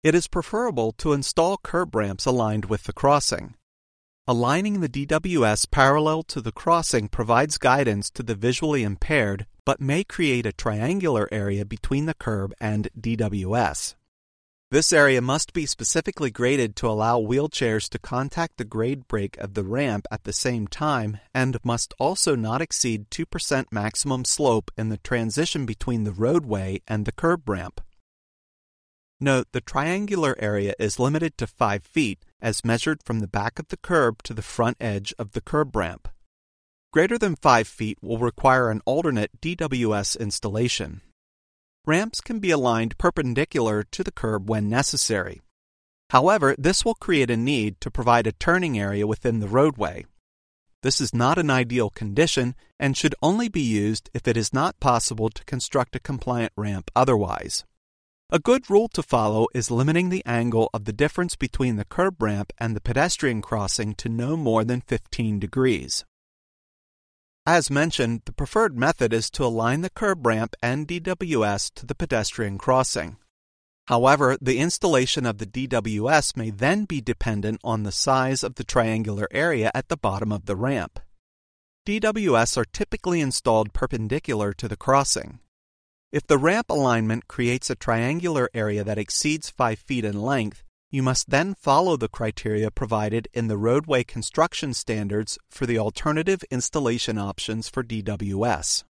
It is preferable to install curb ramps aligned with the crossing. Aligning the DWS parallel to the crossing provides guidance to the visually impaired, but may create a triangular area between the curb and DWS. This area must be specifically graded to allow wheelchairs to contact the grade brake of the ramp at the same time and must also not exceed 2% maximum slope in the transition between the roadway and the curb ramp. Note, the triangular area is limited to 5 feet as measured from the back of the curb to the front edge of the curb ramp. Greater than 5 feet will require an alternate DWS installation. Ramps can be aligned perpendicular to the curb when necessary. However, this will create a need to provide a turning area within the roadway. This is not an ideal condition and should only be used if it is not possible to construct a compliant ramp otherwise. A good rule to follow is limiting the angle of the difference between the curb ramp and the pedestrian crossing to no more than 15 degrees. As mentioned, the preferred method is to align the curb ramp and DWS to the pedestrian crossing. However, the installation of the DWS may then be dependent on the size of the triangular area at the bottom of the ramp. DWS are typically installed perpendicular to the crossing. If the ramp alignment creates a triangular area that exceeds 5 feet in length, you must then follow the criteria provided in the roadway construction standards for the alternative installation options for DWS.